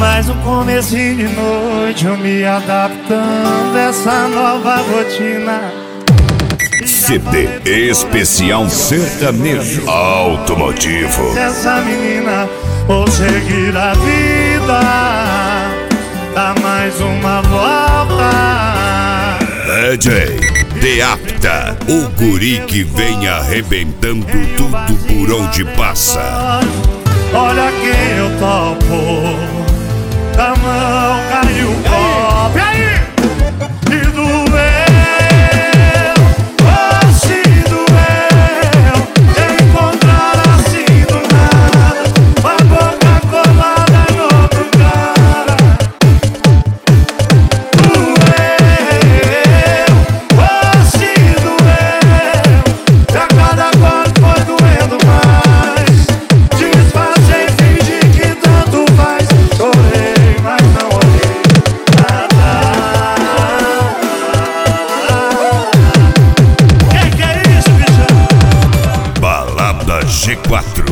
Mais um comecinho de noite, eu me adaptando a essa nova rotina. CD especial sertanejo automotivo. Essa menina, vou seguir a vida, dá mais uma volta. DJ Deapta, o guri que vem arrebentando tudo por onde passa. Olha quem eu topo, da mão caiu o copo. E aí? E doeu, oh se doeu, eu encontrar assim do nada, uma boca colada no outro cara. Doeu, oh se doeu, e a cada corte foi doendo mais. Disfarcei, fingi que tanto faz, chorei, mas não olhei nada. Que é isso, bichão? Balada G4.